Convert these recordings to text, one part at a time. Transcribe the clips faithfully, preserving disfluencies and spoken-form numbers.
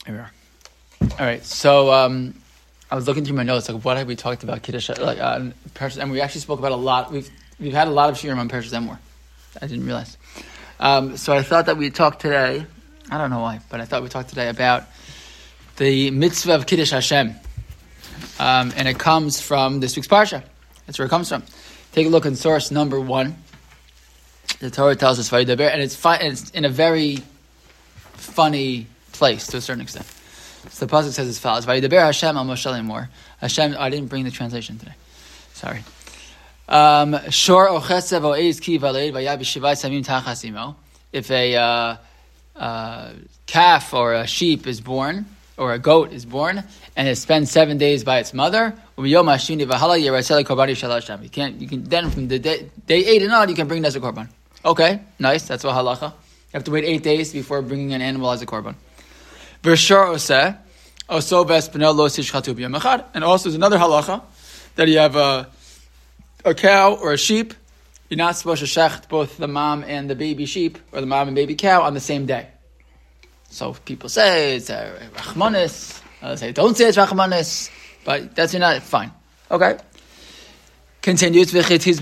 Here we are. All right, so um, I was looking through my notes, like what have we talked about Kiddush, like uh, Parshas, and we actually spoke about a lot. We've we've had a lot of shiurim on Parshas Emor. I didn't realize. Um, so I thought that we talked today. I don't know why, but I thought we talked today about the mitzvah of Kiddush Hashem, um, and it comes from this week's parsha. That's where it comes from. Take a look in source number one. The Torah tells us Vayidaber, and it's fi- and it's in a very funny place to a certain extent. So the pasuk says as follows: Vayidaber Hashem al Moshe lemor. Hashem. Oh, I didn't bring the translation today. Sorry. Um, Shor ochesev o eiz ki valeid vayab shivai samim tachas imo. If a uh, uh, calf or a sheep is born, or a goat is born, and it spends seven days by its mother, you can't. You can then from the day, day eight and on, you can bring it as a korban. Okay, nice. That's what halacha. You have to wait eight days before bringing an animal as a korban. And also there's another halacha that you have a, a cow or a sheep. You're not supposed to shecht both the mom and the baby sheep, or the mom and baby cow, on the same day. So people say it's a rachmanis. Others say don't say it's rachmanis, but that's not fine. Okay. Continues.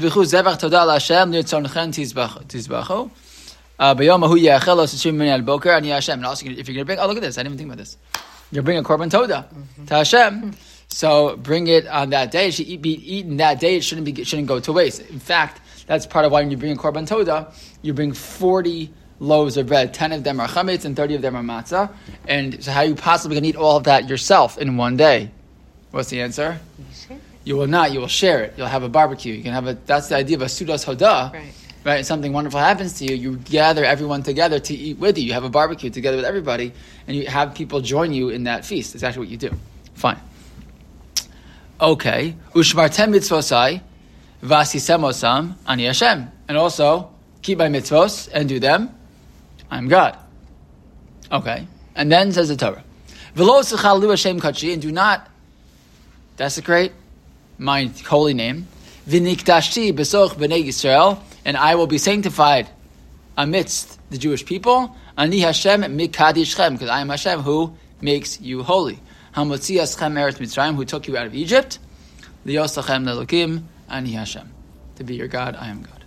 Uh, and also, if you're going to bring, oh, look at this, I didn't even think about this. You're bringing a korban toda mm-hmm. to Hashem, so bring it on that day. It should be eaten that day. It shouldn't be, it shouldn't go to waste. In fact, that's part of why when you bring a korban toda, you bring forty loaves of bread. Ten of them are chametz and thirty of them are matzah. And so how are you possibly going to eat all of that yourself in one day? What's the answer? You, you will not. You will share it. You'll have a barbecue. You can have a. That's the idea of a sudas hodah. Right. Right, something wonderful happens to you, you gather everyone together to eat with you. You have a barbecue together with everybody, and you have people join you in that feast. That's actually what you do. Fine. Okay. Ushmartem mitzvosai vasisemosam ani Hashem. And also, keep my mitzvos and do them. I'm God. Okay. And then says the Torah, V'lo sechalu Hashem kachi, and do not desecrate my holy name. V'niktashti besoch b'nei Yisrael, and I will be sanctified amidst the Jewish people. Ani Hashem mikadishchem, because I am Hashem who makes you holy. Hamotzi aschem eretz Mitzrayim, who took you out of Egypt. Liosachem lelokim, ani Hashem, to be your God. I am God.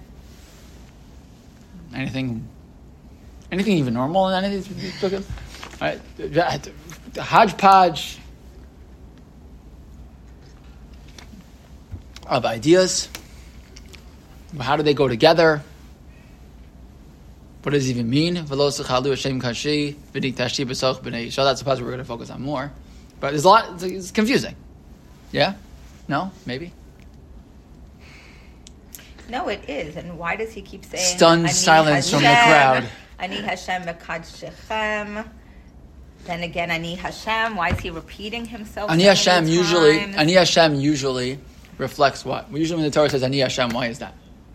Anything, anything even normal in any of these books? All right, the hodgepodge of ideas. How do they go together? What does it even mean? So that's the part we're going to focus on more. But there's a lot, it's confusing. Yeah? No? Maybe? No, it is. And why does he keep saying... Stunned silence from the crowd. Ani Hashem mekadshechem. Then again, Ani Hashem. Why is he repeating himself? Ani Hashem usually, Ani Hashem usually reflects what? Usually when the Torah says Ani Hashem, why is that?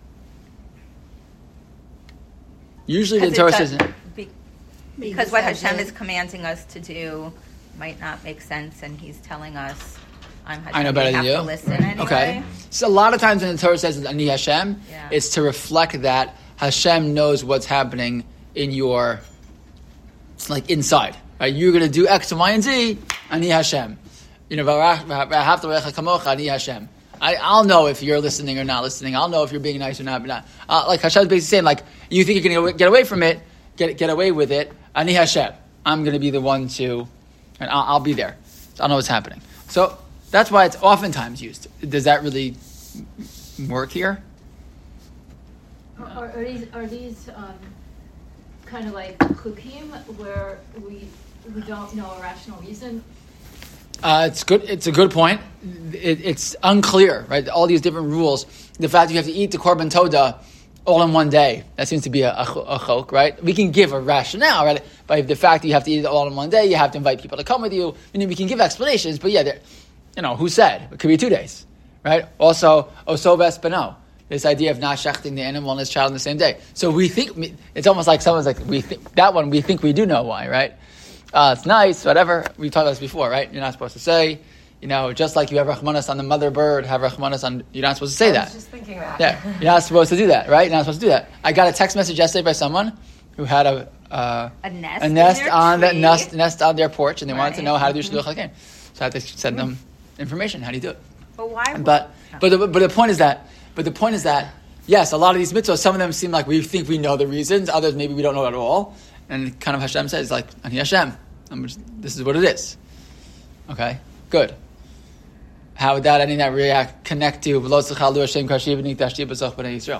Usually the Torah says... Be, because what Hashem is commanding us to do might not make sense, and he's telling us, I'm Hashem, I know better than you. To listen anyway. Okay. So a lot of times when the Torah says Ani Hashem, yeah. it's to reflect that Hashem knows what's happening in your, like, inside. Right? You're going to do X and Y and Z, Ani Hashem. You know, Ani Hashem. I, I'll know if you're listening or not listening. I'll know if you're being nice or not. But not. Uh, like Hashem's basically saying, like, you think you're going to get away from it, get get away with it. Ani Hashem. I'm going to be the one to, and I'll, I'll be there. I'll know what's happening. So that's why it's oftentimes used. Does that really work here? Are, are these are these um, kind of like chukim where we we don't know a rational reason? Uh, it's good. It's a good point. It, it's unclear, right? All these different rules. The fact that you have to eat the korban toda all in one day, that seems to be a, a, a chok, right? We can give a rationale, right? But the fact that you have to eat it all in one day, you have to invite people to come with you. I mean, we can give explanations, but yeah, you know, who said? It could be two days, right? Also, oso vespano, this idea of not shechting the animal and his child on the same day. So we think, it's almost like someone's like, we think, that one we think we do know why, right? Uh, it's nice, whatever. We've talked about this before, right? You're not supposed to say, you know, just like you have Rahmanas on the mother bird, have Rahmanas on, you're not supposed to say that. I was just thinking that. Yeah, you're not supposed to do that, right? You're not supposed to do that. I got a text message yesterday by someone who had a, uh, a nest, a nest in their on tree. the nest, nest on their porch, and they wanted to Right. know how to do shidduch hakein. So I had to send them information. How do you do it? But why? would- But but the, but the point is that but the point is that yes, a lot of these mitzvahs, some of them seem like we think we know the reasons. Others maybe we don't know at all. And kind of Hashem says like Ani Hashem. I'm just, this is what it is. Okay, good. How would that any of that react connect to V'lo tzachal lu Hashem kashiv v'nikdashti b'zoch b'nei Yisrael?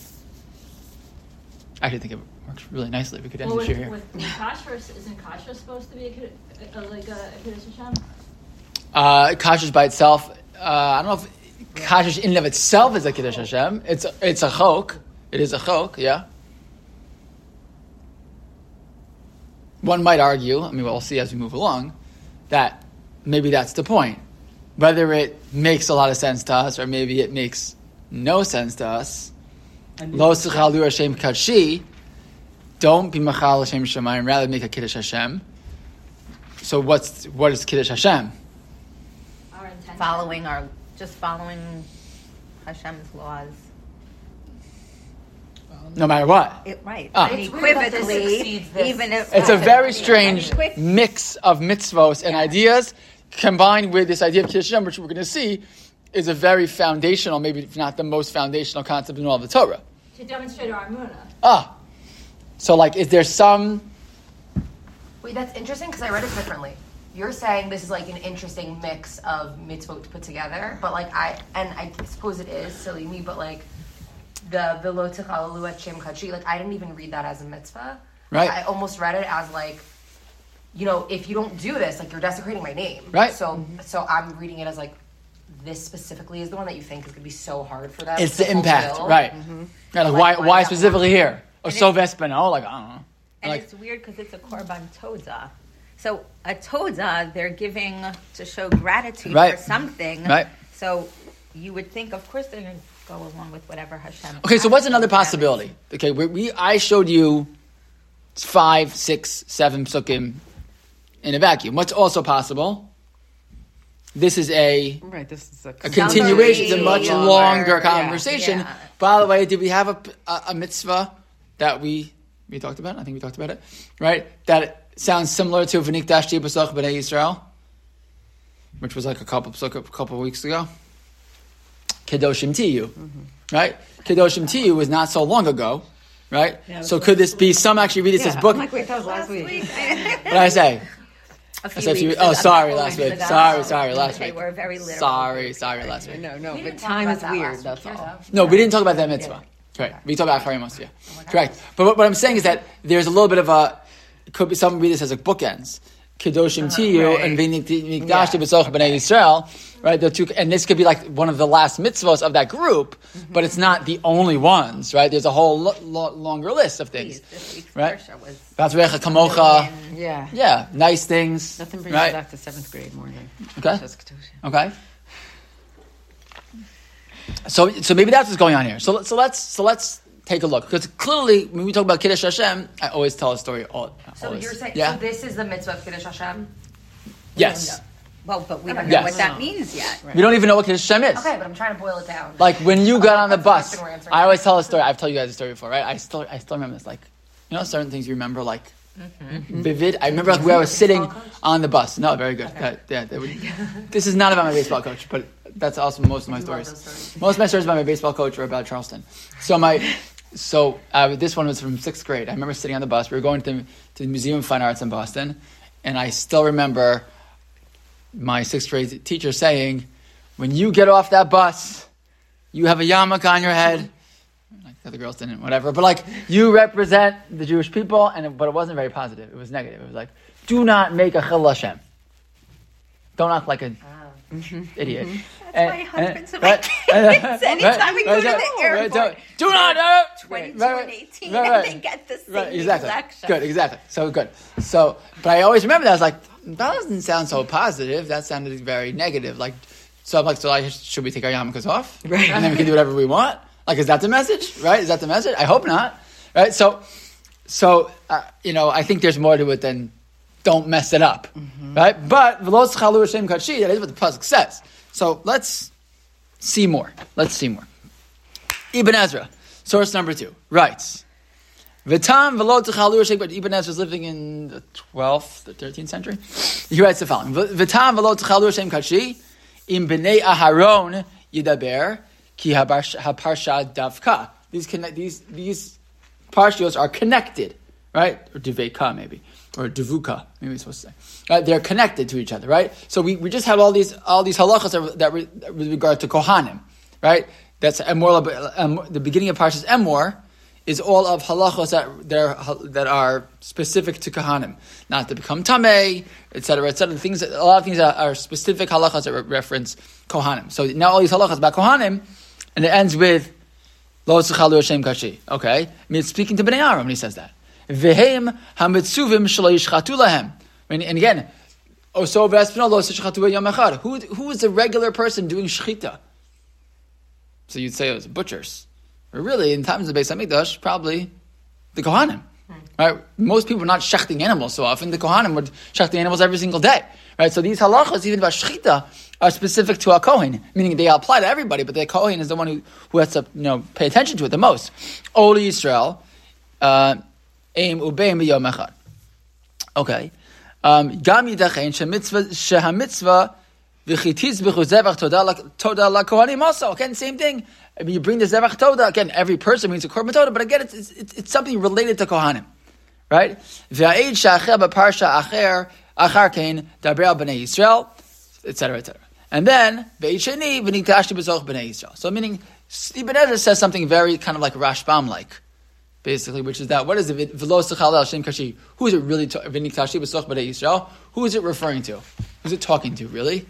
I actually think it works really nicely. We could end Well, the with, year here. with kashrus, isn't kashrus supposed to be a, kid- a, like a, a Kiddush Hashem? Uh, kashrus by itself, uh, I don't know if kashrus in and of itself is a Kiddush Hashem. It's it's a chok. It is a chok, yeah. One might argue, I mean, we'll see as we move along, that maybe that's the point. Whether it makes a lot of sense to us or maybe it makes no sense to us. Lo tzachal lu Hashem kashi, don't be machal Hashem Shemayim, rather make a Kiddush Hashem. So what's what is Kiddush Hashem? Our intention. following our just following Hashem's laws. No matter what. It, right. Ah. And It's weird that this equivocally, exceeds this. even if It's a very Yeah. strange Quick- mix of mitzvos and ideas combined with this idea of Kiddush Hashem, which we're going to see is a very foundational, maybe if not the most foundational concept in all of the Torah. To demonstrate our emunah. Ah. So like, is there some... Wait, that's interesting because I read it differently. You're saying this is like an interesting mix of mitzvot put together, but like I, and I suppose it is, silly me, but like the the lo techal lu Hashem kachi, like I didn't even read that as a mitzvah. Right. I almost read it as like, you know, if you don't do this, like you're desecrating my name. Right. So so I'm reading it as like, this specifically is the one that you think is going to be so hard for them. It's to the impact, fulfill. right. Mm-hmm. Yeah, like, Like, why, why why that specifically here? Or And so it- Vespino? Like, I don't know. And Like, it's weird because it's a korban toda. So a toda, they're giving to show gratitude Right. for something. Right. So you would think, of course, they're going to go along with whatever Hashem. okay, so what's another asks them. possibility? Okay, we, we I showed you five, six, seven psukim in a vacuum. What's also possible? This is a Right, this is a, a continuation. It's a much Summary, longer longer, conversation. yeah. By the way, did we have a, a, a mitzvah that we we talked about? I think we talked about it, right? That sounds similar to V'nikdashti b'soch b'nei Yisrael, which was like a couple a couple of weeks ago. Kedoshim Tiyu, Mm-hmm. right? Kedoshim Tiyu was not so long ago, right? Yeah, it was so could this be? Some actually read it yeah, as book. I'm like, wait, that was last week. What did I say? A I few said a few- weeks oh, ago, sorry, a couple last weeks week. ago. Sorry, sorry, last They week. were very literal. Sorry, sorry, last week. No, no, We but didn't talk time about is that weird, last that's week, all. though. No, we didn't talk about that mitzvah. Correct. We talked about Akharim yeah. Correct. But what, what I'm saying is that there's a little bit of a, it could be, some read this as like bookends. Kedoshim Tiyu right. and V'nikdashti b'soch b'nei Yisrael, right? The two, and this could be like one of the last mitzvahs of that group, but it's not the only ones, right? There's a whole lo- lo- longer list of things. Please, this week's Right. parsha was V'atvecha kamocha, Yeah. yeah, nice things, Nothing brings right? you back to seventh grade more than Okay. just Kedoshim. Okay. So, so maybe that's what's going on here. So, so let's so let's take a look because clearly when we talk about Kiddush Hashem, I always tell a story. All, So always. you're saying, yeah, so this is the mitzvah of Kiddush Hashem? yes. well, but we don't Okay. know Yes. what that means yet. We don't even know what Kiddush Hashem is. Okay, but I'm trying to boil it down. Like when you got on the That's the bus, question we're answering. I always tell a story. I've told you guys a story before, right? I still I still remember this. Like, you know, certain things you remember like vivid. I remember like where I was sitting Baseball coach? on the bus. No, very good. That- yeah, that would, this is not about my baseball coach, but that's also most of my We love stories. those stories. Most of my stories about my baseball coach are about Charleston. So my, so uh, this one was from sixth grade. I remember sitting on the bus. We were going to the, to the Museum of Fine Arts in Boston, and I still remember my sixth grade teacher saying, "When you get off that bus, you have a yarmulke on your head." Like the other girls didn't, whatever. But like you represent the Jewish people, and it, but it wasn't very positive. It was negative. It was like, "Do not make a chil Hashem. Don't act like an idiot." That's my husband to my right, kids. Anytime we go to the right, airport. don't- do not uh, twenty-two right, right, and eighteen, right, and right. they get the same Right, exactly. lecture. Good, exactly. So good. So, but I always remember that. I was like, that doesn't sound so positive. That sounded very negative. Like, so I'm like, so I, should we take our yarmulkes off? Right. And then we can do whatever we want? Like, is that the message? Right? Is that the message? I hope not. Right? So, so uh, you know, I think there's more to it than don't mess it up. Right? But, v'lo tzchalu Hashem kachi, that is what the pasuk says. So let's see more. Let's see more. Ibn Ezra, source number two, writes, V'tam v'lo t'chalu Hashem, but Ibn Ezra was living in the twelfth, the thirteenth century. He writes the following: V'tam v'lo t'chalu Hashem kachi im b'nei Aharon yidaber ki haparsha davka. These connect these these parshios are connected, right? Or deveka maybe, or devuka maybe it's supposed to say. Right? They're connected to each other, right? So we, we just have all these all these halachas that, that re, with regard to kohanim, right? That's Emor, um, the beginning of Parshas Emor is all of halachos that that, that are specific to kohanim, not to become tamei, et cetera, et cetera. Things, a lot of things that are specific halachos that re- reference kohanim. So now all these halachos about kohanim, and it ends with lo tzechalu Hashem kashi. Okay, I mean it's speaking to Bnei Aaron when he says that. V'hem hamitzuvim shelo yishchatu lahem. And again, oso v'espino lo yishchatu yom echad. Who who is the regular person doing shechita? So you'd say it was butchers. But really, in times of the Beis HaMikdash, probably the Kohanim. Hmm. Right? Most people are not shechting animals so often. The Kohanim would shechting animals every single day. Right? So these halachas, even about shechita, are specific to a Kohen, meaning they apply to everybody, but the Kohen is the one who, who has to you know pay attention to it the most. Oli Yisrael, aim ubeim b'yom echad. Okay. Gam yidachein shehamitzvah v'chitis b'chu zevach toda la kohanim also. Again, same thing. I mean, you bring the zevach toda. Again, every person brings a korban toda, but again, it's, it's, it's something related to kohanim, right? V'ha'id she'acher b'parsha acher achar kein daber al b'nei Yisrael, et cetera, et cetera. And then v'ha'id sheni v'niktashti b'zoch b'nei Yisrael. So, meaning Ibn Ezra says something very kind of like Rashbam like, basically, which is that what is it? V'lo s'chal el shem kashi. Who is it really? V'niktashti b'zoch b'nei Yisrael. Who is it referring to? Who's it talking to? Really?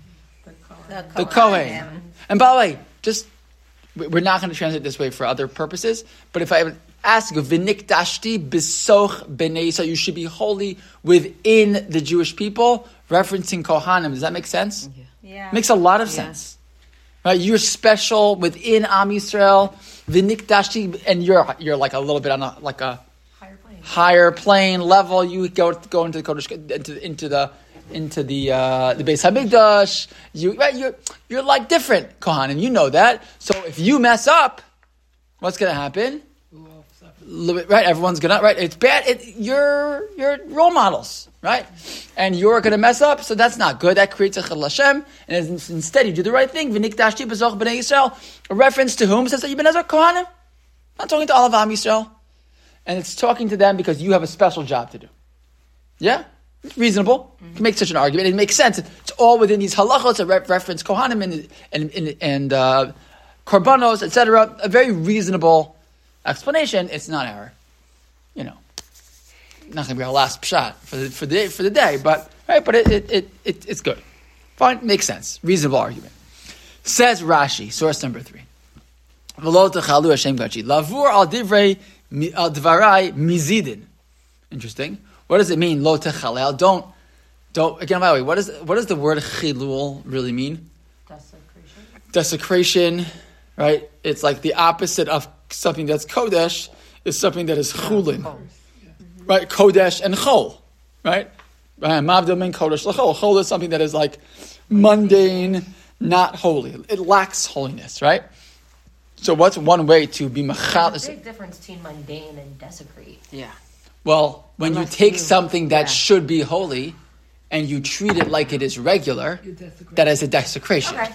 The The Kohen. And by the way, just we're not going to translate this way for other purposes, but if I would ask you, V'nikdashti b'soch b'nei Yisrael, you should be holy within the Jewish people, referencing Kohanim. Does that make sense? Yeah. yeah. Makes a lot of yeah. sense. Right? You're special within Am Yisrael, V'nikdashti, and you're you're like a little bit on a like a higher plane, higher plane level. You go go into the Kodesh, into into the into the uh, the Beis Hamikdash, you right, you're you're like different Kohanim. You know that. So if you mess up, what's going to happen? Right, everyone's gonna right. It's bad. It, you're you're role models, right? And you're going to mess up, so that's not good. That creates a chilul Hashem. And instead, you do the right thing. V'nikdashti b'zoch b'nei Yisrael. A reference to whom? It says that Ibn Ezra Kohanim. Not talking to all of Am Yisrael, and it's talking to them because you have a special job to do. Yeah. It's reasonable. You can make such an argument. It makes sense. It's all within these halachos that re- reference Kohanim and and and, and uh, korbanos, et cetera. A very reasonable explanation. It's not our, you know, not going to be our last pshat for the for the day, for the day. But right, but it it, it it it's good. Fine, makes sense. Reasonable argument. Says Rashi, source number three. V'lo techalu Hashem gachi lavur al divrei al dvarai mizidin. Interesting. What does it mean? Lo techalel. Don't, don't. Again, by the way, what is what does the word chilul really mean? Desecration. Desecration, right? It's like the opposite of something that's kodesh is something that is chulin, oh. right? Kodesh and chol, right? Mavdil min kodesh l'chol. Chol is something that is like mundane, not holy. It lacks holiness, right? So, what's one way to be machal? There's a big difference between mundane and desecrate. Yeah. Well, when Unless you take you, something that yeah. should be holy and you treat it like it is regular, that is a desecration. Okay.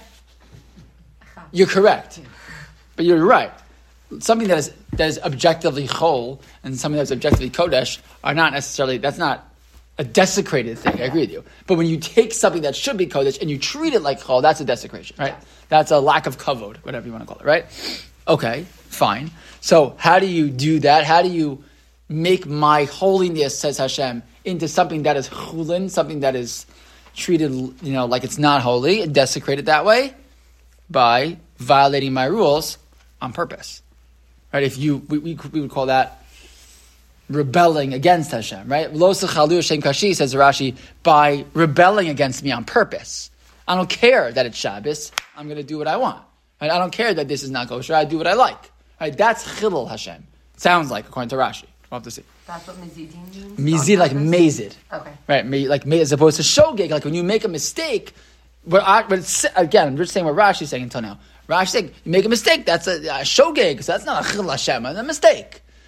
You're correct. But you're right. Something that is that is objectively chol and something that's objectively kodesh are not necessarily, that's not a desecrated thing. I agree with you. But when you take something that should be kodesh and you treat it like chol, that's a desecration, right? Yeah. That's a lack of kavod, whatever you want to call it, right? Okay, fine. So how do you do that? How do you make my holiness, says Hashem, into something that is chulin, something that is treated, you know, like it's not holy, and desecrated that way? By violating my rules on purpose. Right? If you, we, we, we would call that rebelling against Hashem, right? Lo sechalu Hashem kashi, says Rashi, by rebelling against me on purpose. I don't care that it's Shabbos. I'm going to do what I want. Right? I don't care that this is not kosher. I do what I like. Right? That's chilul Hashem. Sounds like, according to Rashi. We'll have to see. That's what mizidin means? Mizid, like mazid. Okay. Right, like as opposed to shogeg. Like when you make a mistake, but, I, but it's, again, I'm just saying what Rashi's saying until now. Rashi's saying, you make a mistake, that's a, a shogeg, so that's not a chil Hashem, it's a mistake.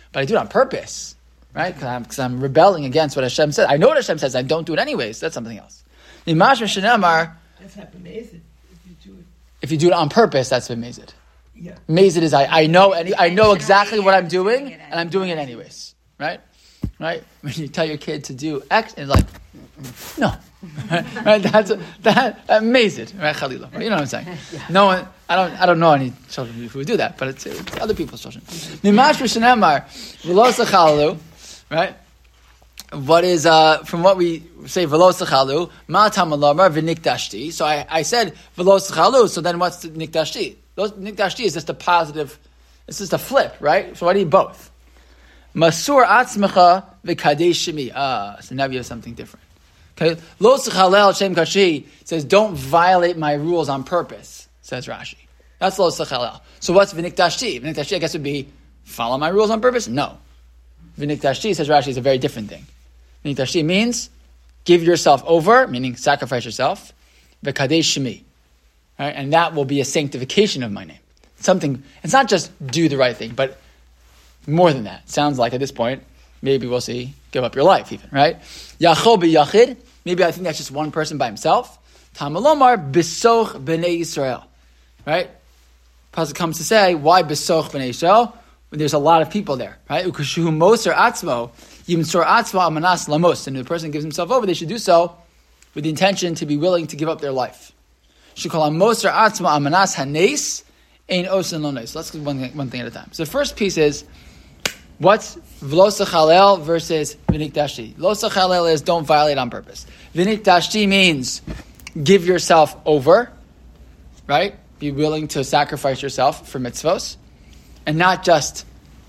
but I do it on purpose, right? Because I'm, 'cause I'm rebelling against what Hashem says. I know what Hashem says. I don't do it anyways. That's something else. Mashma Shenamar. That's not b'mezid if you do it. If you do it on purpose, that's b'mezid. Yeah. Mazid is I, I know any, I know exactly what I'm doing, and I'm doing it anyways, right? Right? When you tell your kid to do X, and like, no, right? That's a, that amazing, right? Khalila, you know what I'm saying? No one, I don't, I don't know any children who would do that, but it's, it's other people's children. Nimash v'shenemar v'lo sachalu, right? What is uh, from what we say v'lo sachalu ma tamalomar v'nikdashti? So I, I said v'lo sachalu. So then what's the nikdashti? Nikdashti is just a positive. It's just a flip, right? So I need both. Masur atzmecha v'kadesh shemi. Ah, so now we have something different. Okay, lo sechalel shem kashi says don't violate my rules on purpose. Says Rashi. That's lo sechalel. So what's v'nikdashti? V'nikdashti I guess would be follow my rules on purpose. No, v'nikdashti says Rashi is a very different thing. V'nikdashti means give yourself over, meaning sacrifice yourself. V'kadesh shemi. Right? And that will be a sanctification of my name. Something. It's not just do the right thing, but more than that. Sounds like at this point, maybe we'll see, give up your life even, right? Yachol b'yachid, maybe I think that's just one person by himself. Tamalomar b'soch b'nei Yisrael, right? Pasuk comes to say, why b'soch b'nei Yisrael? When there's a lot of people there, right? Ukashu moser atzmo, yimsor atzmo amanas lamos. And if the person gives himself over, they should do so with the intention to be willing to give up their life. Shekol moser atzmo amanas hanes ein osen lo nes. Let's do one thing, one thing at a time. So the first piece is, what's v'lo sechalel versus v'nikdashti? Lo sechalel is don't violate on purpose. V'nikdashti means give yourself over, right? Be willing to sacrifice yourself for mitzvos, and not just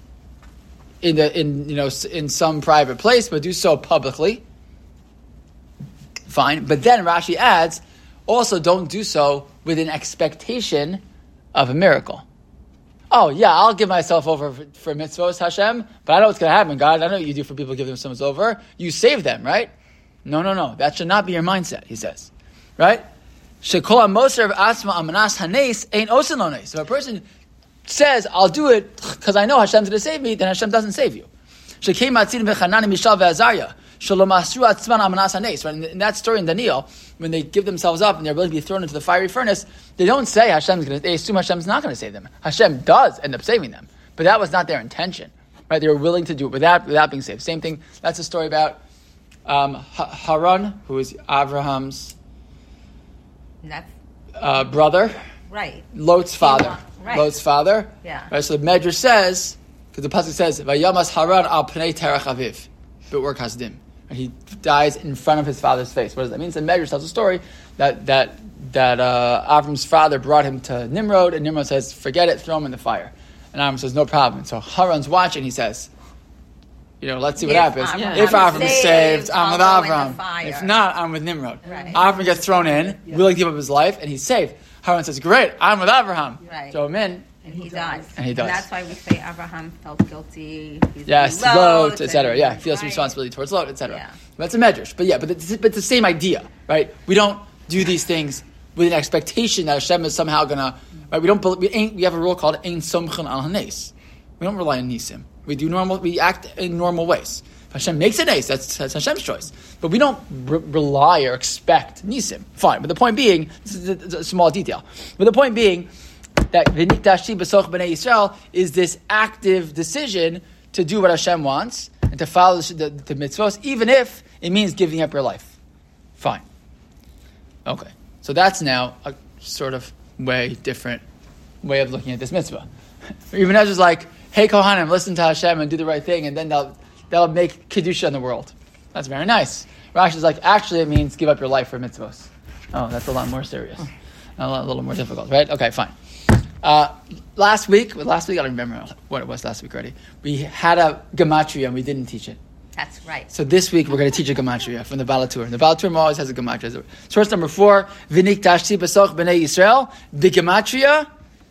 in the in you know in some private place, but do so publicly. Fine, but then Rashi adds, also don't do so with an expectation of a miracle. Oh, yeah, I'll give myself over for, for mitzvos, Hashem, but I know what's going to happen, God. I know what you do for people, give themselves over. You save them, right? No, no, no. That should not be your mindset, he says. Right? Shekol ha-moser v'asma amanas hanes ein osen lo nes. If a person says, I'll do it because I know Hashem's going to save me, then Hashem doesn't save you. Shekei matzin v'chanan mishal v'azarya. Shalom asru atzman amanas hanes. In that story in Daniel, when they give themselves up and they're willing to be thrown into the fiery furnace, they don't say Hashem's going to, they assume Hashem's not going to save them. Hashem does end up saving them. But that was not their intention. Right? They were willing to do it without, without being saved. Same thing, that's a story about um, Haran, who is Abraham's uh, brother. Right. Lot's father. Right. Lot's father. Yeah. Right, so the Medrash says, because the pasuk says, Vayamas Haran al pnei terach aviv, b'or kasdim. And he dies in front of his father's face. What does that mean? So Medrash tells a story that that that uh, Avram's father brought him to Nimrod, and Nimrod says, "Forget it, throw him in the fire." And Avram says, "No problem." So Haran's watching. He says, "You know, let's see what If happens. Avram If is Avram is saved, saved, I'm with I'll go in the Avram. fire." If not, I'm with Nimrod." Right. Avram gets thrown in, willing to give up his life, and he's saved. Haran says, "Great, I'm with Abraham." Right. Throw him in. And he does. And he does. And that's why we say Abraham felt guilty. He's Yes, Lot, Lot, et cetera. and- Yeah, he feels right. responsibility towards Lot, et cetera. Yeah. That's a medrash. But yeah, but it's, but it's the same idea, right? We don't do these things with an expectation that Hashem is somehow gonna. Right? We don't. bel- We ain't. We have a rule called ein somchen al hanes. We don't rely on nisim. We do normal. We act in normal ways. If Hashem makes a nes, that's, that's Hashem's choice. But we don't re- rely or expect nisim. Fine. But the point being, this is a, it's a small detail. But the point being that v'nikdashti b'soch b'nei Yisrael is this active decision to do what Hashem wants and to follow the, the, the mitzvos, even if it means giving up your life. Fine. Okay. So that's now a sort of way different way of looking at this mitzvah. Even as it's like, hey Kohanim, listen to Hashem and do the right thing, and then they'll they'll make kedusha in the world. That's very nice. Rashi is like, actually it means give up your life for mitzvos. Oh, that's a lot more serious. A, lot, a little more difficult, right? Okay, fine. Uh, last week, last week I don't remember what it was last week already. We had a gematria and we didn't teach it. That's right. So this week we're going to teach a gematria from the Balatur. The Balatur always has a gematria. Source number four: V'nikdashti b'soch b'nei Yisrael. The gematria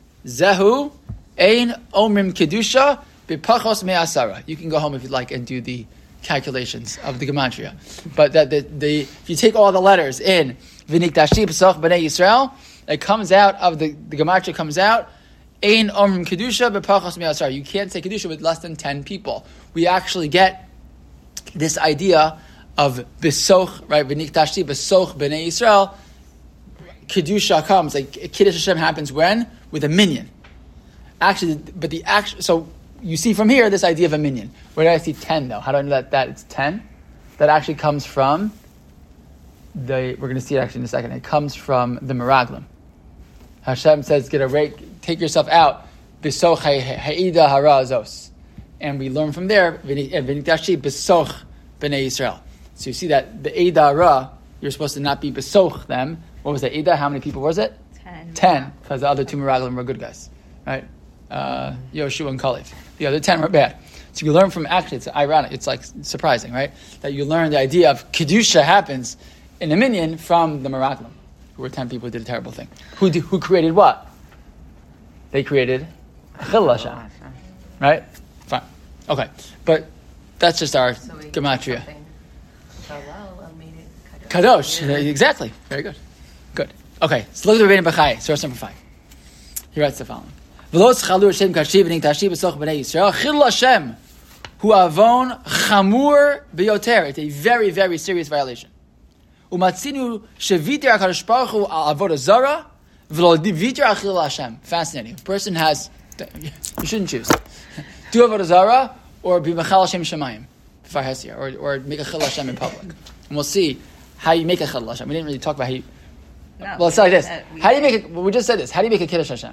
zehu ein omrim kedusha b'pachos me'asara. You can go home if you'd like and do the calculations of the gematria. But that the, the if you take all the letters in V'nikdashti b'soch b'nei Yisrael, it comes out of the the gematria comes out Ein Omrim Kedusha b'pachas mi'asar. You can't say Kedusha with less than ten people. We actually get this idea of Besoch, right? V'niktashti Besoch b'nei Yisrael. Kedusha comes, like Kiddush Hashem happens when? With a minyan. Actually, but the action, so you see from here this idea of a minyan. Where did I see ten though? How do I know that, that it's ten? That actually comes from the, we're going to see it actually in a second. It comes from the Meraglim. Hashem says, get a rake, take yourself out. Besoch ha'ida hara azos. And we learn from there, v'nikdashi besoch b'nei Yisrael. So you see that the Eida Ra, you're supposed to not be besoch them. What was that? Eida, how many people was it? Ten. Ten, because the other two Meraglim were good guys. Right? Uh, Yoshua and Kalev. The other ten were bad. So you learn from, actually, it's ironic, it's like surprising, right? That you learn the idea of Kedusha happens in a minyan from the Meraglim, who were ten people who did a terrible thing. Who did, who created what? They created Chil Hashem. Right? Fine. Okay. But that's just our So we gematria. something. Shalal made it Kadosh. Exactly. Very good. Good. Okay. So look at the Rebbeinu Bachai, source number five. He writes the following. V'los chalu Hashem kashiv v'niktashi b'soch b'nei Yisrael chil Hashem hu avon chamur b'yoter. It's a very, very serious violation. Umatzinu shevitir HaKadosh Baruch Hu al avodah zara v'lo vitir al chil Hashem. Fascinating. A person has, you shouldn't choose. Do avodah zara or be mechal Hashem shemayim, or or make a chil Hashem in public. And we'll see how you make a chil Hashem. We didn't really talk about how you. No, Well, it's like this. uh, we How do you did. make it? Well, we just said this. How do you make a kiddush Hashem?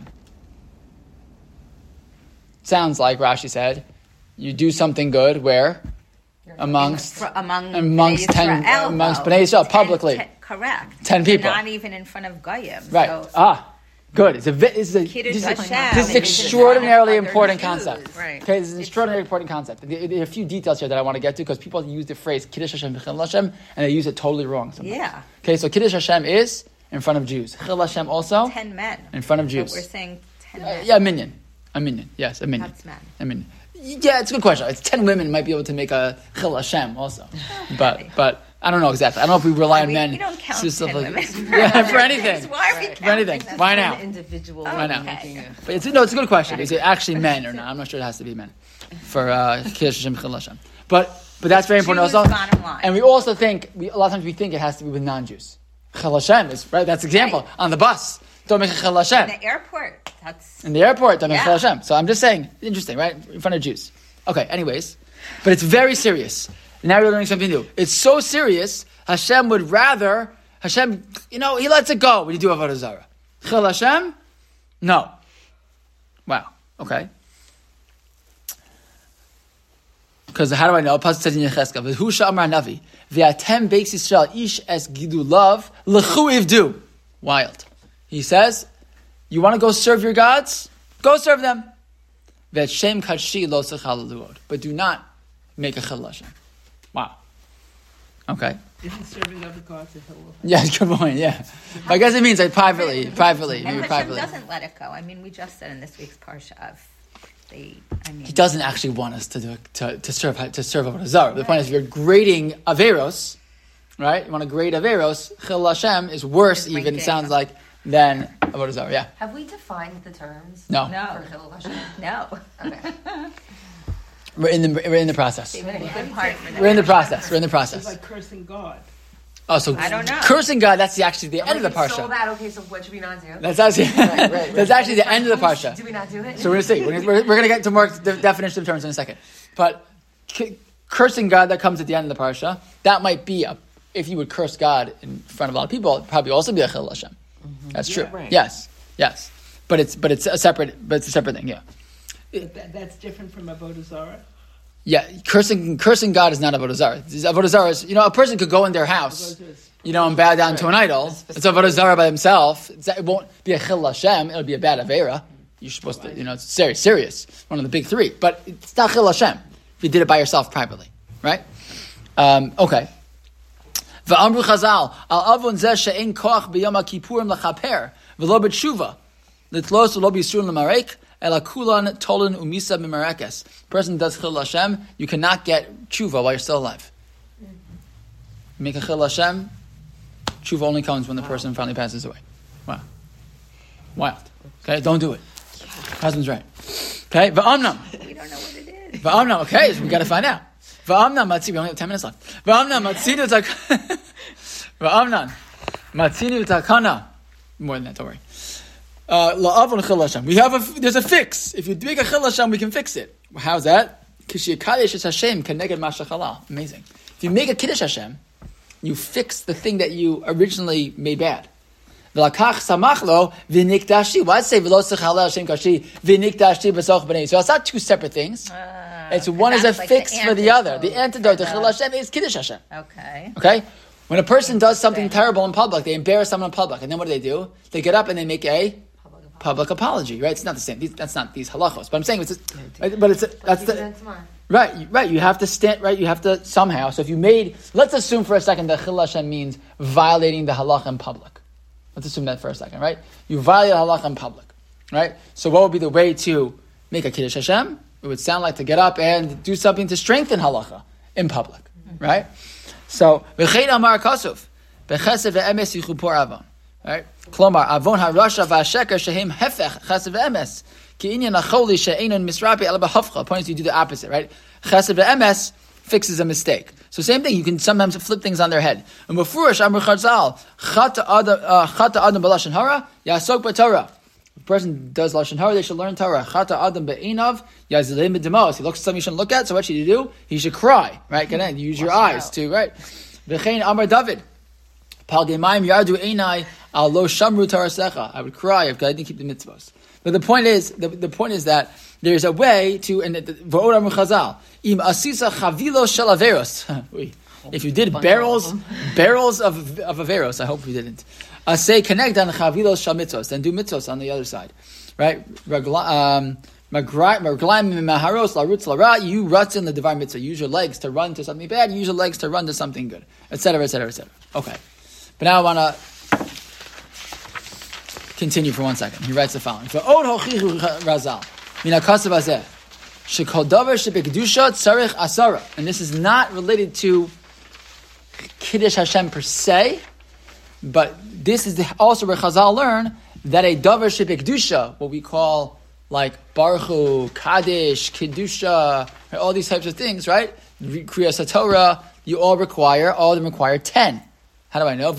Sounds like Rashi said, you do something good where amongst For, among amongst Bnei ten Yisrael, amongst though. Bnei Yisrael Ten- publicly. ten- correct. Ten people. Not even in front of Goyim. Right. So, Ah, good. It's a vi- it's a Kiddush this, is, Hashem this is is extraordinarily other important Jews. concept. Right. Okay, this is an extraordinarily important concept. There, there are a few details here that I want to get to because people use the phrase Kiddush Hashem Chil Hashem and they use it totally wrong sometimes. Yeah. Okay, so Kiddush Hashem is in front of Jews. Chil Hashem also ten men. in front of But Jews. we're saying ten Uh, men. yeah, a minion. A minion. Yes, a minion. That's men. A minion. Yeah, it's a good question. It's ten women might be able to make a Chil Hashem also. But but I don't know exactly. I don't know if we rely on we, men. we don't count ten specifically. women. Yeah, for anything. Why are we For anything. counting them? Why now? An individual. Why now? Okay. But it's no, it's a good question. Is it actually men or not? I'm not sure it has to be men for uh, Kiddush Hashem Chil Hashem. But but that's very important Jews, also. bottom line. And we also think we, a lot of times we think it has to be with non-Jews. Chil Hashem is right. That's example Right. on the bus. Don't make a Chil Hashem. In the airport, that's In the airport, don't make Yeah. Chil Hashem. So I'm just saying, interesting, right? In front of Jews. Okay, anyways. But it's very serious. Now we're learning something new. It's so serious, Hashem would rather, Hashem, you know, He lets it go when you do Avodah Zarah. Chil Hashem? No. Wow. Okay. Because how do I know? Pasuk says in Yechezkel, "V'hu sha'amar Navi, v'atem beis Yisrael ish es gidulav l'chu ivdu." Wild. He says, you want to go serve your gods? Go serve them. V'shem kadshi lo sechal luod. But do not make a chil Hashem. Wow. Okay. Isn't serving other gods a hill of Yeah, good point. Yeah. But I guess it means like privately, privately, and maybe Hashem privately. doesn't let it go. I mean, we just said in this week's parsha of they. I mean, He doesn't actually want us to do to, to serve to serve Avodah Zarah. The point is, if you're grading Averos, right? You want to grade Averos. Chil Hashem is worse, Is even ranking. sounds like than Avodah Zarah. Yeah. Have we defined the terms? No. No. For Chil Hashem? no. Okay. We're in the we're in the process. Good part for them. We're in the process. We're in the It's process. like cursing God. Oh, so I don't know. cursing God. That's the, actually the end of the Like, it's So parsha. bad. Okay, so what should we not do? That's actually right, right. that's actually the end of the parsha. Do we not do it? So we're gonna see. We're gonna, we're, we're gonna get to more de- definition of terms in a second. But c- cursing God that comes at the end of the parsha, that might be a, if you would curse God in front of a lot of people, it'd probably also be a chil Hashem. That's true. Yeah, right. Yes, yes. But it's but it's a separate but it's a separate thing. Yeah, But that, that's different from Avodah Zarah. yeah. Cursing cursing God is not avodah zarah. Avodah zarah is, you know, a person could go in their house, Avodah is- you know, and bow down to an idol. It's avodah zarah by himself. It's, it won't be a chil Hashem. It'll be a bad avera. You're supposed to, you know, it's very serious. One of the big three. But it's not chil Hashem if you did it by yourself privately, right? Um, okay. V'amru Chazal al avon zeh she'en koach b'yom ha'kippurim l'chaper v'lo b'tshuva l'tlos v'lo b'yisrun l'marek ela kulan tolan umisa b'marekes. Person does chil Hashem, you cannot get tshuva while you're still alive. Make a chil Hashem, tshuva only comes when the person finally passes away. Wow. Wild. Okay, don't do it. Husband's right. Okay, va'amnam. We don't know what it is. Va'amnam, okay, so we got to find out. Va'amnam matzini, we only have ten minutes left. Va'amnam matzini v'takana. Va'amnam matzini v'takana. More than that, don't worry. Uh, la'avon chil Hashem. We have a, there's a fix. If you make a chil Hashem, we can fix it. How's that? Kishi yikadesh es Hashem keneged ma shechala. Amazing. If you make a kiddush Hashem, you fix the thing that you originally made bad. V'lakach samachlo v'nikdashi. Why say v'lo sechala Hashem kashi v'nikdashi b'soch b'nei? So it's not two separate things. Uh, it's one is a like fix the for the other. antidote The antidote to for chil the- Hashem is kiddush Hashem. Okay. Okay? When a person does something Okay. terrible in public, they embarrass someone in public, and then what do they do? They get up and they make a public apology, right? It's not the same. These, that's not these halachos. But I'm saying it's, a, but it's a, that's the right, you- right. You have to stand right. You have to somehow. So if you made, let's assume for a second that chil Hashem means violating the halacha in public. Let's assume that for a second, right? You violate the halacha in public, right? So what would be the way to make a kiddush Hashem? It would sound like to get up and do something to strengthen halacha in public, right? So v'chein amar kasuf b'chesed ve'emes yichupor avon. Right? Klomar, avon harasha v'asheker shehem hefech chesed ve'emes ki inyan acholi she'enon misrapi ela b'hafcha. Point is, you do the opposite, right? Chesed ve'emes fixes a mistake. So same thing, you can sometimes flip things on their head. And b'furish amr charzal chata adam chata adam b'lashon hara yasok b'torah. If a person does lashon hara, they should learn Torah. Chata adam be'inav yazilei midemos. He looks at something he shouldn't look at. So what should he do? He should cry, right? Can I use your eyes to right? V'chein amar David. Palgemayim yardu einai al lo shamru tarasecha. I would cry if I didn't keep the mitzvahs. But the point is, the, the point is that there's a way to, and v'od amru chazal, im asisa chavilo shel averos. If you did barrels, barrels of of averos, I hope you didn't. Uh, say connect on chavilos shel mitzvahs, then do mitzvahs on the other side, right? Um, you rut in the divine mitzvah. Use your legs to run to something bad. Use your legs to run to something good, et cetera, et cetera, et cetera. Okay. But now I want to continue for one second. He writes the following. And this is not related to Kiddush Hashem per se, but this is also where Chazal learn that a davar shebekdusha, what we call like Baruch Hu, Kaddish, Kiddusha, right, all these types of things, right? Kriyas Torah, you all require, all of them require ten. How do I know? I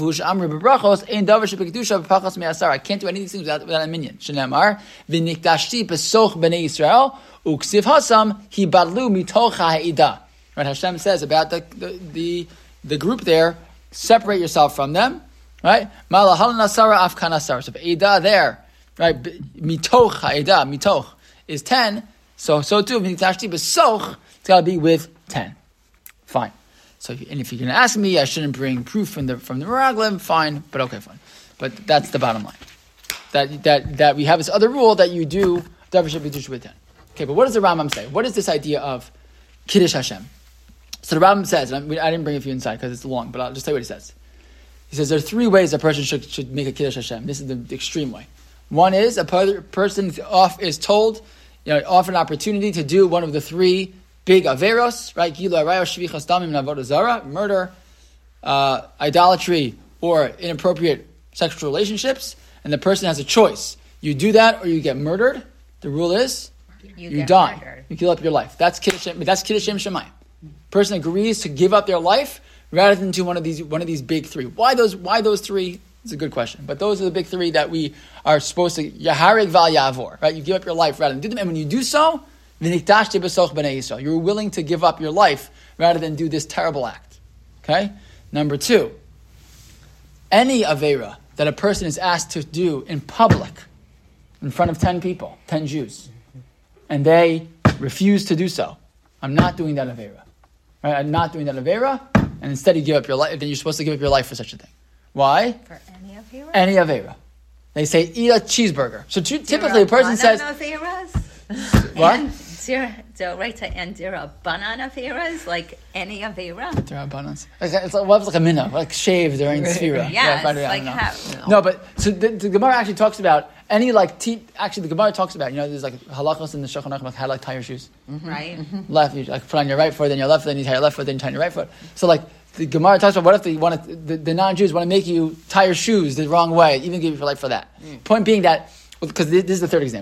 can't do any of these things without, without a minion. Shenamar, v'nikdashti besoch b'nei Yisrael, uksiv hasam hibadlu mitocha ha'ida. Right? Hashem says about the, the the the group there, separate yourself from them. Right? Malahal nasara afkan nasara. So ha'ida there, right? Mitoch ha'ida, mitoch is ten. So so too v'nikdashti besoch. It's got to be with ten. Fine. So, if, and if you're going to ask me, I shouldn't bring proof from the from the Meraglim, fine, but okay, fine. But that's the bottom line. That that that we have this other rule that you do davar shebekdusha with ten. Okay, but what does the Rambam say? What is this idea of Kiddush Hashem? So the Rambam says, and I, I didn't bring it for you inside because it's long, but I'll just tell you what he says. He says there are three ways a person should should make a Kiddush Hashem. This is the, the extreme way. One is a per, person off is told, you know, offered an opportunity to do one of the three big averos, right? Gilu arayos, shvichas damim, avodah zara, murder, uh, idolatry, or inappropriate sexual relationships, and the person has a choice. You do that, or you get murdered. The rule is You, you get die. murdered. You give up your life. That's kiddush. That's kiddush shemayim. Person agrees to give up their life rather than do one of these one of these big three. Why those? Why those three? It's a good question. But those are the big three that we are supposed to yaharig val yavor. Right? You give up your life rather than do them, and when you do so. You're willing to give up your life rather than do this terrible act. Okay? Number two, any Avera that a person is asked to do in public, in front of ten people, ten Jews, and they refuse to do so, I'm not doing that Avera. Right? I'm not doing that Avera, and instead you give up your life, then you're supposed to give up your life for such a thing. Why? For any Avera? Any Avera. They say, eat a cheeseburger. So t- typically a person says... What? So right to end zero banana Averas, like any Avera. There are bananas. It's like, what was like a minna, like shaved during Sphira. Yes, yeah, I like don't know. how- No, but so the, the Gemara actually talks about any like te- actually the Gemara talks about, you know, there's like halachos in the Shulchan Aruch about how to like tie your shoes. Mm-hmm. Right. Mm-hmm. Left, you like put on your right foot, then your left foot, then you tie your left foot, then you tie your right foot. So like the Gemara talks about what if they want to, the, the non-Jews want to make you tie your shoes the wrong way, even give you for life for that. Mm. Point being that, because this is the third example.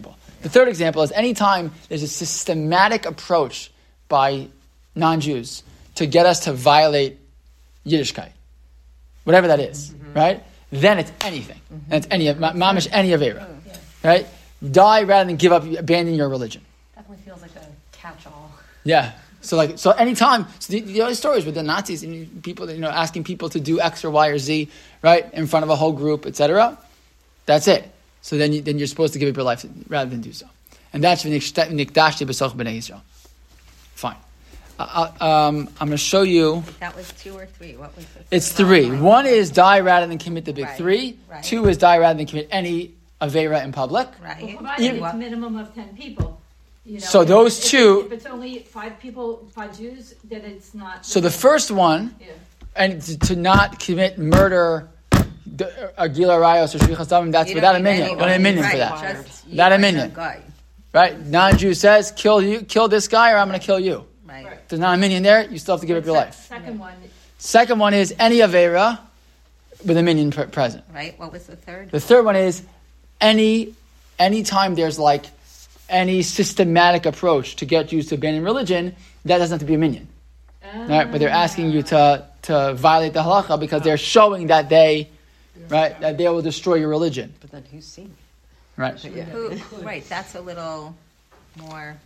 The third example is anytime there's a systematic approach by non-Jews to get us to violate Yiddishkeit, whatever that is, mm-hmm. right? Then it's anything. Mm-hmm. And it's any, mamish, any Avera, mm-hmm. right? Die rather than give up, abandon your religion. Definitely feels like a catch-all. Yeah. So like, so anytime, so the, the other stories with the Nazis and people, you know, asking people to do X or Y or Z, right, in front of a whole group, et cetera. That's it. So then, you, then you're supposed to give up your life rather than do so, and that's v'nikdashti b'soch b'nei Yisrael. Fine. Uh, um, I'm going to show you. That was two or three. What was it? It's three. One is die rather than commit the big right. three. Right. Two is die rather than commit any avera in public. Right. Well, provided it's a minimum of ten people. You know, so if, those if, two. If it's only five people, five Jews, then it's not. So the first one, yeah. and to, to not commit murder, a gila rayos or shvichas damim, that's You without don't a need minion. anyone. Don't need a minion right. for that. Just Not a you minion. and a guy. Right? Non-Jew says, kill you, kill this guy, or I'm going to kill you. Right. Right. There's not a minion there. You still have to give up your life. Second one. Second one is any avera with a minion pre- present. Right. What was the third? The third one is any anytime there's like any systematic approach to get Jews to abandon religion, that doesn't have to be a minion. Uh, Right? But they're asking you to, to violate the halacha because they're showing that they right that they will destroy your religion. But then who's seen it? Right. Yeah. Who, right. That's a little more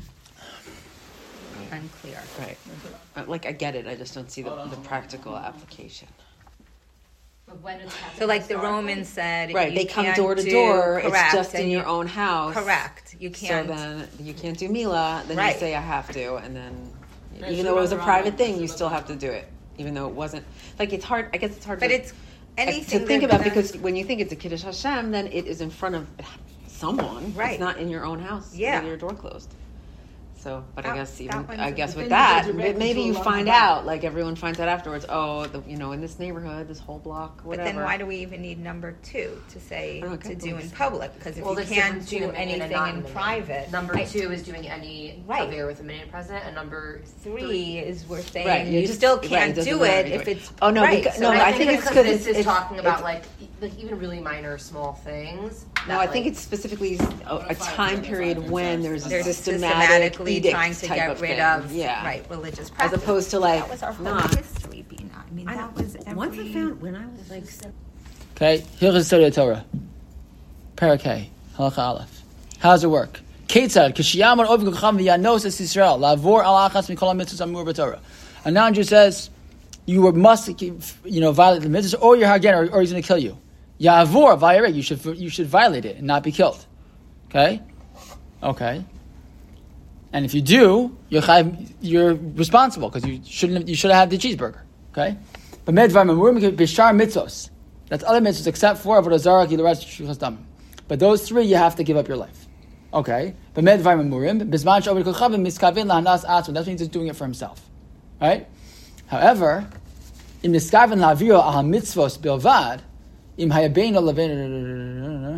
unclear. Right. Uh, Like, I get it. I just don't see the, the practical application. But when it's happening So, like the historically- Romans said, Right. you They come can't door to do- door. Correct, It's just in and your you- own house. Correct. You can't. So then you can't do Mila. Then Right. you say I have to, and then Right, even so though it was a about private Rambam, thing, so you about still Rambam. have to do it, even though it wasn't. Like it's hard. I guess it's hard. But to, it's anything to think that- about that- because when you think it's a Kiddush Hashem, then it is in front of someone. Right. It's not in your own house. Yeah. With your door closed. So, but I That- guess that even one's I a- guess But with then you that, go directly maybe to you a lot find of out. that. Like everyone finds out afterwards. Oh, the, you know, in this neighborhood, this whole block, But whatever. then why do we even need number two to say I don't know, to couple do in weeks. public? Because if Well, you there's can't difference do between a minion and anything in non-minion. private, Number right. two is doing any Right. affair with a minion present, and number Three is we're saying Right, you you just- still right, can't it doesn't do matter it either if way. it's Oh, no, right. because- so no, and no, I, I think, think it's it's because 'cause this it's- is talking about it's- like e- like even really minor, small things. No, that, I think like- it's specifically a, a time period when there's they're a systematic systematically edict trying to type get of rid thing. of yeah. right religious As practice. opposed to like that was our whole not. history, Bina. I mean, I that know. was every, Once I found when I was like Okay. Hilchos Torah Torah. Parakeh. Halacha Aleph. How does it work? Ketzad kishiyamar ovik kocham v'yanos es Yisrael lavor al achas mikol hamitzvos amur b'Torah. A non-Jew says you must, you know, violate the mitzvahs, or you're hagen, or, or he's going to kill you. Yavor vayareg. You should you should violate it and not be killed. Okay. Okay. And if you do, you're chayv, you're responsible because you shouldn't have, you should have had the cheeseburger. Okay. But medvar mamurim b'shar mitzvos. That's other mitzvahs except for avodah zarah, giluras, shvichas damim. But those three, you have to give up your life. Okay. But medvar mamurim bizman she'ovid kochavim miskavin lahanas atzma. That means he's doing it for himself. Right. However, in miskavin laviro aha mitzvos bilvad, im hayabein levin.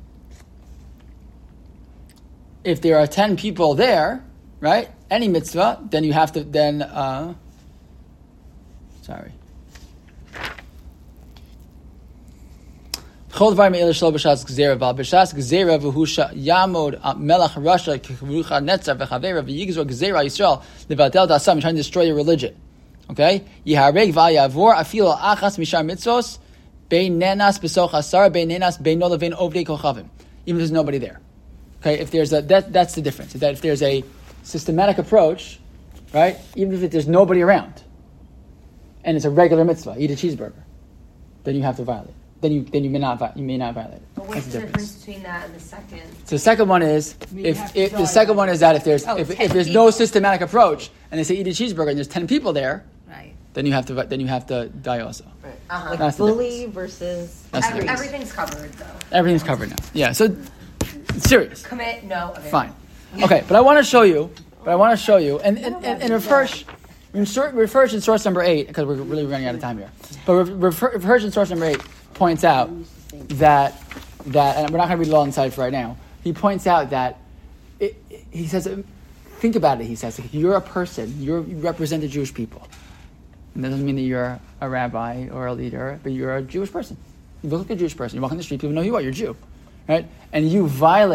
If there are ten people there, right, any mitzvah, then you have to, then, uh, sorry. Chol dvar me'el shlo b'shas gzera, v'al b'shas gzera v'hu yamod melach Rasha k'rucha netzar v'chavera v'yigzor gzera Yisrael levatel dasam, trying to destroy your religion. Okay? Yihareg v'ayavor afilo achas mishar mitzvos bein nenas b'soch asar bein nenas bein no levin ovdei kochavim. Even if there's nobody there. Okay, if there's a that that's the difference. Is that if there's a systematic approach, right? Even if there's nobody around, and it's a regular mitzvah, eat a cheeseburger, then you have to violate. Then you then you may not vi- you may not violate it. But That's what's the the difference. difference between that and the second? So the second one is mean, you if, have to if the tell second you. one is that if there's Oh, if, ten if there's people. no systematic approach and they say eat a cheeseburger and there's ten people there, right. then you have to then you have to die also. Right. Uh-huh. Like That's the bully difference. versus That's the Every, difference. everything's covered though. Everything's covered now. Yeah. So it's serious. Commit no. avail. Fine. Okay, but I want to show you. But I want to show you, and and, and, and refresh, refresh in source number eight because we're really running out of time here. But refer, refresh in source number eight points out that that, and we're not going to read it all inside for right now. He points out that it, it- he says, think about it. He says, if you're a person, you're, you represent the Jewish people. And that doesn't mean that you're a rabbi or a leader, but you're a Jewish person. You look like a Jewish person. You walk on the street, people know who you are. You're a Jew, right? And you violate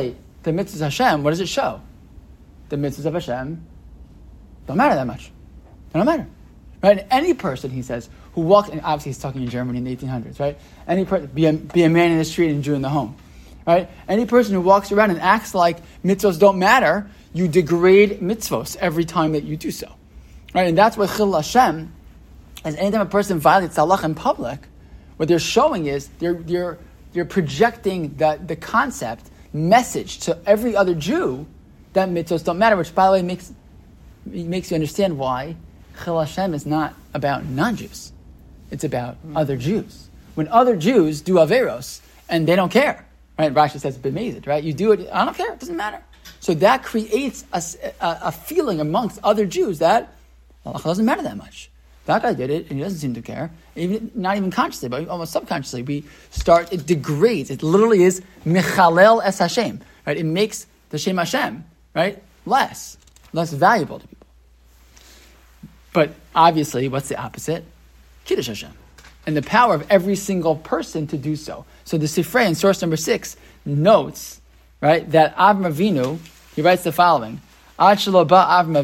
the mitzvahs of Hashem, what does it show? The mitzvahs of Hashem don't matter that much. They don't matter. Right? And any person, he says, who walks, and obviously he's talking in Germany in the eighteen hundreds, right? Any person, be a, be a man in the street and a Jew in the home. Right? Any person who walks around and acts like mitzvahs don't matter, you degrade mitzvahs every time that you do so. Right? And that's what Chil Hashem, as anytime a person violates the halakha in public, what they're showing is they're they're they're projecting the, the concept, message to every other Jew that mitzvahs don't matter, which by the way makes makes you understand why Chil Hashem is not about non-Jews. It's about mm-hmm. other Jews. When other Jews do averos and they don't care, right? Rashi says b'mezid, right? You do it, I don't care, it doesn't matter. So that creates a, a, a feeling amongst other Jews that halakha doesn't matter that much. That guy did it, and he doesn't seem to care. Even not even consciously, but almost subconsciously, we start. It degrades. It literally is michalel es Hashem. Right? It makes the Shem Hashem right less, less valuable to people. But obviously, what's the opposite? Kiddush Hashem, and the power of every single person to do so. So the Sifrei in source number six notes right that Avram Avinu, he writes the following. Until the Avram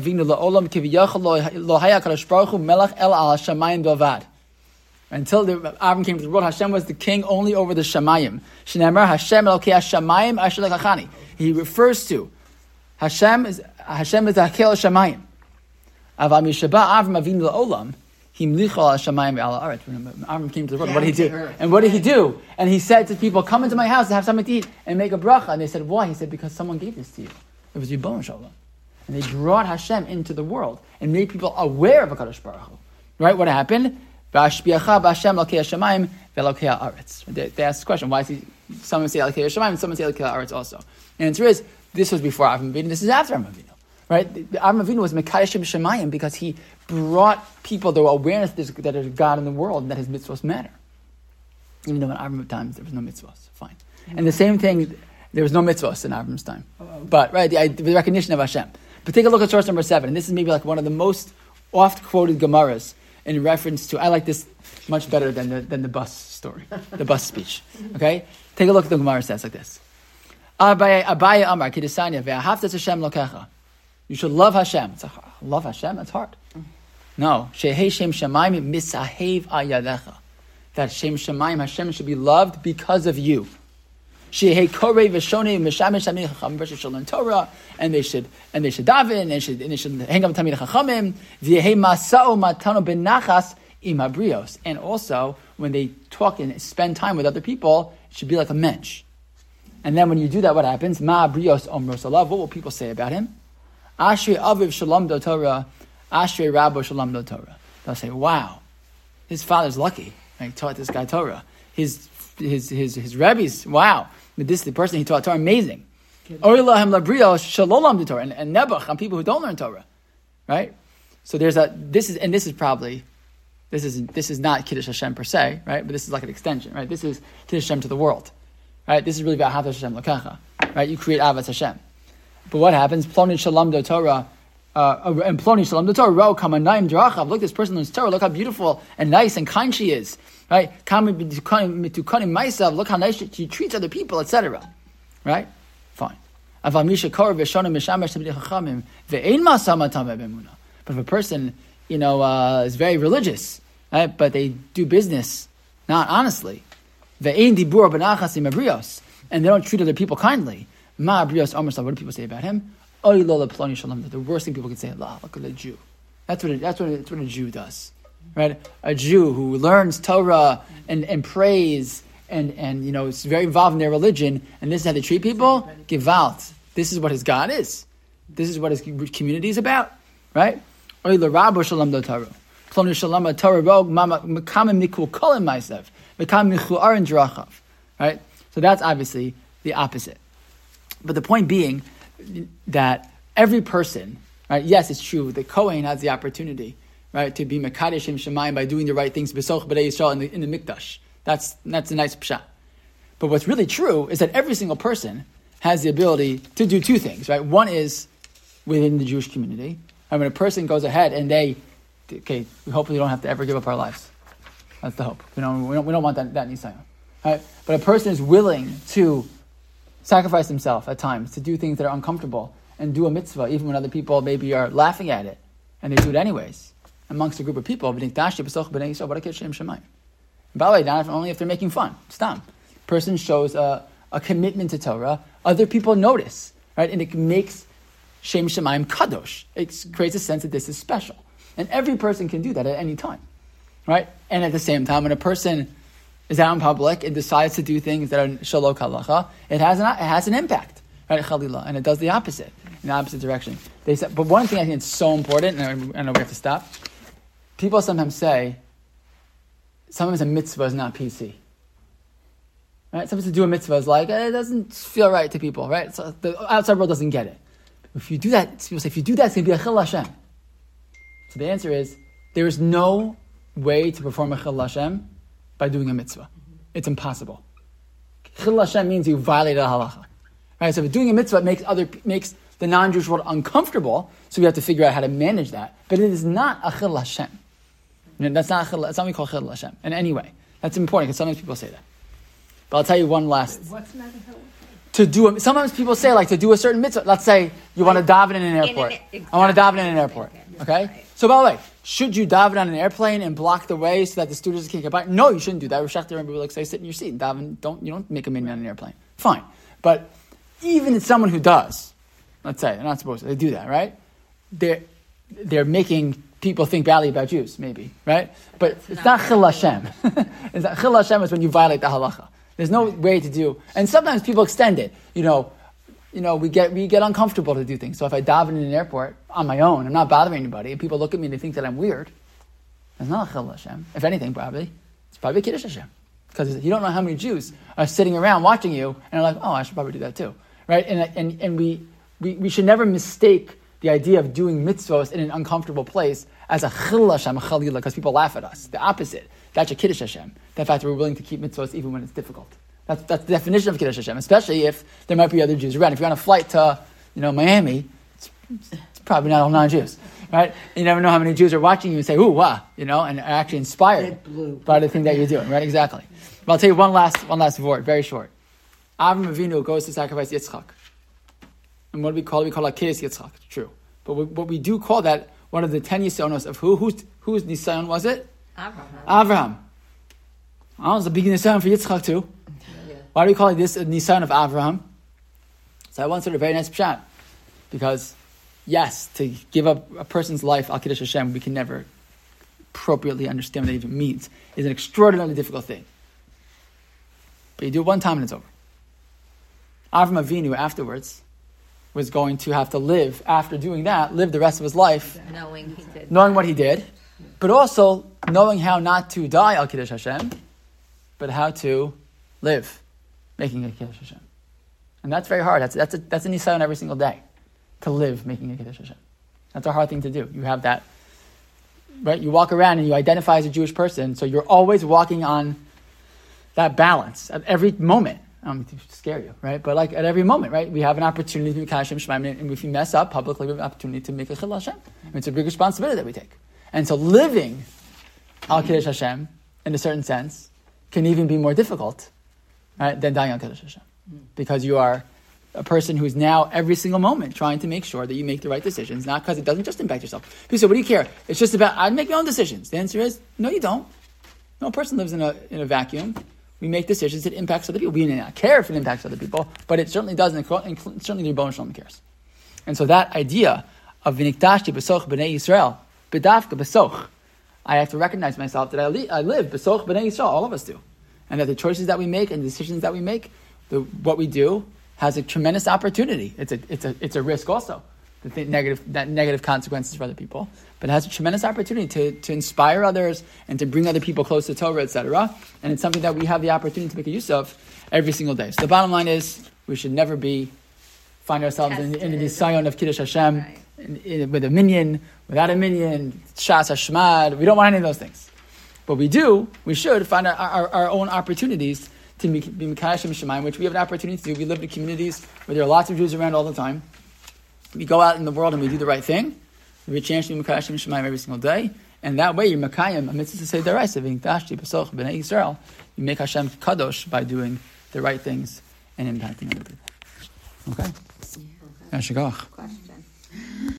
came to the world, Hashem was the king only over the Shamayim. He refers to Hashem is Hashem is Hakel Shamayim. Avram came to the world. What did he do? And what did he do? And he said to people, "Come into my house and have something to eat and make a bracha." And they said, "Why?" He said, "Because someone gave this to you. It was Yibon Shalom." And they brought Hashem into the world and made people aware of HaKadosh Baruch Hu. Right? What happened? They asked the question, why is he, someone say Elokei Hashemayim and someone say Elokei Haaretz also? And the answer is, this was before Avram Avinu, this is after Avram Avinu. Right? Avram Avinu was Mekayeshim Shemayim because he brought people the awareness that there's God in the world and that his mitzvahs matter. Even though in Avram's times there was no mitzvahs. Fine. Mm-hmm. And the same thing, there was no mitzvahs in Avram's time. Oh. But, right, the, the recognition of Hashem. But take a look at source number seven. And this is maybe like one of the most oft-quoted Gemaras in reference to, I like this much better than the, than the bus story, the bus speech. Okay? Take a look at the Gemara says like this. Abaye Amar, Kidisanya, Ve'ahavtas Hashem lokecha. You should love Hashem. It's like, love Hashem? That's hard. No. Shehei Shem Shemaim misahev ayadecha. That Shem Shemaim, Hashem should be loved because of you. Shehei korei v'shonei mishamesh tamid chachamim. Person should learn Torah, and they should and they should daven, and they should and they should hang up with tamid chachamim. V'yehei masao matano benachas im habrios. And also, when they talk and spend time with other people, it should be like a mensch. And then when you do that, what happens? Ma habrios omros alav. What will people say about him? Ashrei aviv shalom do Torah, ashrei rabbo shalom do Torah. They'll say, "Wow, his father's lucky. He taught this guy Torah. His his his his rabbis, wow." This is the person he taught Torah, amazing. Orilahem labrio shalolam the Torah, and, and nebuch on people who don't learn Torah, right? So there's a this is and this is probably this is this is not Kiddush Hashem per se, right? But this is like an extension, right? This is Kiddush Hashem to the world, right? This is really about Havas Hashem Lokacha, right? You create Avas Hashem, but what happens? Ploni shalom do Torah, uh, and Ploni shalom do Torah. Ro kamanayim drachav. Look, this person learns Torah. Look how beautiful and nice and kind she is. Right? Look how nice she treats other people, et cetera. Right? Fine. But if a person, you know, uh, is very religious, right? But they do business not honestly, and they don't treat other people kindly, what do people say about him? The worst thing people can say, look at the Jew. That's what it, that's what it, that's what a Jew does. Right, a Jew who learns Torah and, and prays and, and you know is very involved in their religion, and this is how they treat people. Gewalt. This is what his God is. This is what his community is about. Right? Right. So that's obviously the opposite. But the point being that every person, right? Yes, it's true. The Kohen has the opportunity. Right, to be Mekadesh Shem Shemayim by doing the right things, B'soch B'nei Yisrael in the, in the Mikdash. That's that's a nice pshat. But what's really true is that every single person has the ability to do two things. Right, one is within the Jewish community. And when a person goes ahead and they, okay, we hopefully don't have to ever give up our lives. That's the hope. We don't we don't, we don't want that that nisayon. Right, but a person is willing to sacrifice himself at times to do things that are uncomfortable and do a mitzvah, even when other people maybe are laughing at it, and they do it anyways, amongst a group of people. By the way, not only if they're making fun, stam. Person shows a, a commitment to Torah, other people notice, right? And it makes Shem Shemaim kadosh. It creates a sense that this is special. And every person can do that at any time, right? And at the same time, when a person is out in public and decides to do things that are shalok halacha, it has an, it has an impact, right? Chalila, and it does the opposite, in the opposite direction. They said, but one thing I think is so important, and I, I know we have to stop. People sometimes say, sometimes a mitzvah is not P C. Right? Sometimes to do a mitzvah is like, eh, it doesn't feel right to people, right? So the outside world doesn't get it. If you do that, people say, if you do that, it's going to be a chil Hashem. So the answer is, there is no way to perform a chil Hashem by doing a mitzvah. It's impossible. Chil Hashem means you violated a halacha. Right? So if doing a mitzvah makes other makes the non-Jewish world uncomfortable, so we have to figure out how to manage that. But it is not a chil Hashem. That's not, chil, that's not what we call chil Hashem. And anyway, that's important because sometimes people say that. But I'll tell you one last. What's not a chil? To do a, sometimes people say like to do a certain mitzvah. Let's say you want to daven in an airport. Exactly. I want to daven in an airport. Okay. Right. So by the way, should you daven on an airplane and block the way so that the students can't get by? No, you shouldn't do that. Rosh Hashanah will like say sit in your seat and daven. Don't you don't make a minyan on an airplane. Fine. But even if someone who does, let's say they're not supposed to, they do that, right? They're they're making people think badly about Jews, maybe, right? But it's, it's not chil Hashem. It's not chil Hashem is when you violate the halacha. There's no way to do, and sometimes people extend it. You know, you know, we get we get uncomfortable to do things. So if I daven in an airport on my own, I'm not bothering anybody, and people look at me and they think that I'm weird. It's not a chil Hashem. If anything, probably it's probably a kiddush Hashem, because you don't know how many Jews are sitting around watching you and are like, oh, I should probably do that too, right? And and and we we, we should never mistake the idea of doing mitzvahs in an uncomfortable place as a chil Hashem, a chalila, because people laugh at us. The opposite. That's a kiddush Hashem. The fact that we're willing to keep mitzvahs even when it's difficult. That's that's the definition of kiddush Hashem. Especially if there might be other Jews around. If you're on a flight to, you know, Miami, it's, it's probably not all non-Jews, right? You never know how many Jews are watching you and say, "Ooh, wow," you know, and are actually inspired by the thing that you're doing, right? Exactly. But I'll tell you one last one last word, very short. Avram Avinu goes to sacrifice Yitzchak, and what do we call it? We call it Kiddush Yitzchak. True, but we, what we do call that one of the ten Yisonos of who? Whose whose Nisayon was it? Abraham. Avraham. Oh, it's a big Nisayon for Yitzchak too. Yeah. Why do we call it this a Nisayon of Avraham? So I once heard a very nice pshat. Because, yes, to give up a person's life, Al Kiddush Hashem, we can never appropriately understand what it even means. It's an extraordinarily difficult thing. But you do it one time and it's over. Avraham Avinu afterwards was going to have to live, after doing that, live the rest of his life Knowing he did. knowing what he did, but also knowing how not to die Al Kiddush Hashem, but how to live making a Kiddush Hashem. And that's very hard. That's that's a, that's a nisayon every single day, to live making a Kiddush Hashem. That's a hard thing to do. You have that, right? You walk around and you identify as a Jewish person, so you're always walking on that balance at every moment. I don't mean to scare you, right? But like at every moment, right? We have an opportunity to make Hashem Shemaim, and if we mess up publicly, we have an opportunity to make a Chil Hashem. And it's a big responsibility that we take. And so living Al Kiddush Hashem, in a certain sense, can even be more difficult, right, than dying Al Kiddush Hashem. Because you are a person who's now every single moment trying to make sure that you make the right decisions, not because it doesn't just impact yourself. People say, what do you care? It's just about, I make my own decisions. The answer is, no, you don't. No person lives in a in a vacuum. We make decisions that impacts other people. We may not care if it impacts other people, but it certainly does, and certainly the Rebbeinu Shalom cares. And so that idea of v'niktashti b'soch b'nei Yisrael, b'dafka b'soch, I have to recognize myself that I, li- I live b'soch b'nei Yisrael, all of us do. And that the choices that we make and the decisions that we make, the, what we do, has a tremendous opportunity. It's a it's a it's a risk also. The th- negative that negative consequences for other people, but it has a tremendous opportunity to, to inspire others and to bring other people close to Torah, et cetera. And it's something that we have the opportunity to make a use of every single day. So the bottom line is, we should never be find ourselves in, in the Nisayon of Kiddush Hashem, Right. in, in, with a minyan, without a minyan, Shas Hashmad. We don't want any of those things. But we do, we should find our, our, our own opportunities to be Mikayash Shemaim, which we have an opportunity to do. We live in communities where there are lots of Jews around all the time. We go out in the world and we do the right thing. We have a chance to be Mikayash Shemaim every single day. And that way, you're Makayim, a mitzvah to say deraisa, v'niktashti b'soch b'nei Yisrael. You make Hashem kadosh by doing the right things and impacting other people. Okay. Yashar koach. Question.